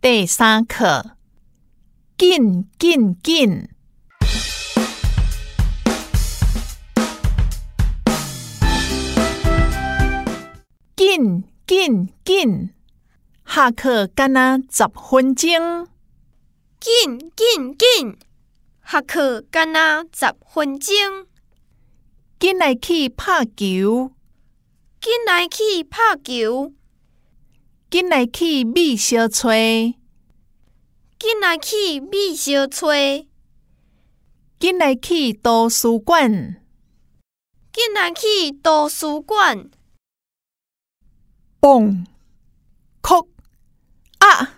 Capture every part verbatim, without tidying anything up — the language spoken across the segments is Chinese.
第三课，紧紧紧。紧紧紧，下课敢若十分钟。 紧紧紧，下课敢若十分钟。 紧来去拍球， 紧来去拍球。 紧来去买小吹， 紧来去买小吹。 紧来去图书馆， 紧来去图书馆。 蹦，哭，啊，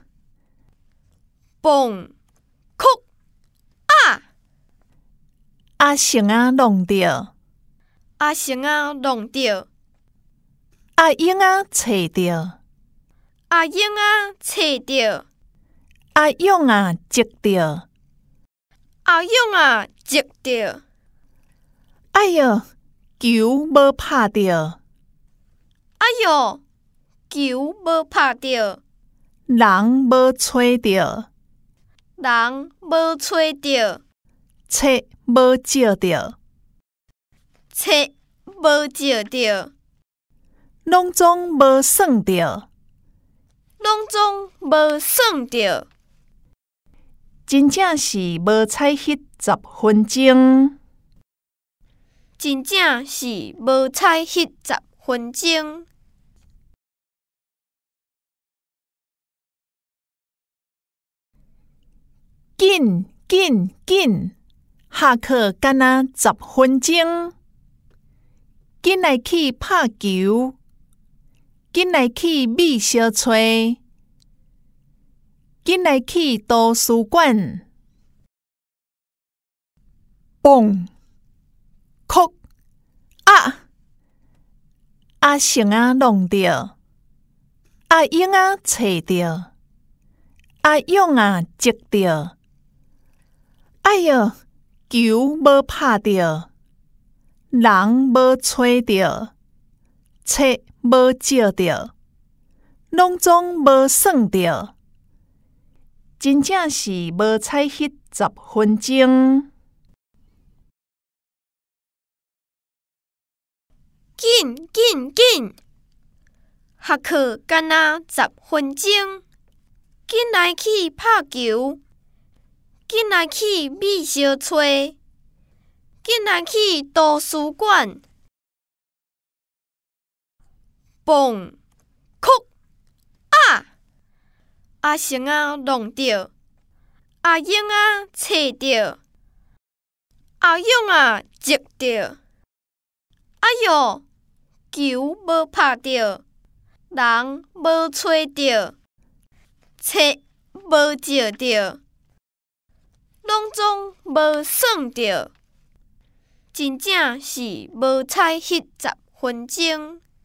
蹦，哭，啊！ 阿成啊弄着， 阿成啊弄着， 阿英啊找着， 阿英啊找着， 阿勇啊接着。 阿勇啊接着。 哎哟，球无拍着， 哎哟，球无拍着， 人无吹着， 人无吹着， 册无照着， 册无照着， 拢总无算着， 拢总无算着。 真正是无采迄十分钟。 真正是无采迄十分钟。 紧紧紧，下课敢若十分钟。紧来去拍球，紧来去买小吹，紧来去图书馆。蹦，哭，啊！阿成啊弄着，阿英啊找着，阿勇啊接着。哎哟，球无拍着，人无吹着，册无照着，拢总无算着，真正是无采迄十分钟。 紧紧紧，下课敢若十分钟。紧来去拍球，紧来去买小吹，紧来去图书馆。蹦，哭，啊！阿成啊弄着，阿英啊找着，阿勇啊接着。哎哟，球无拍着，人无吹着，册无照着，拢总无算着，真正是无采迄十分钟。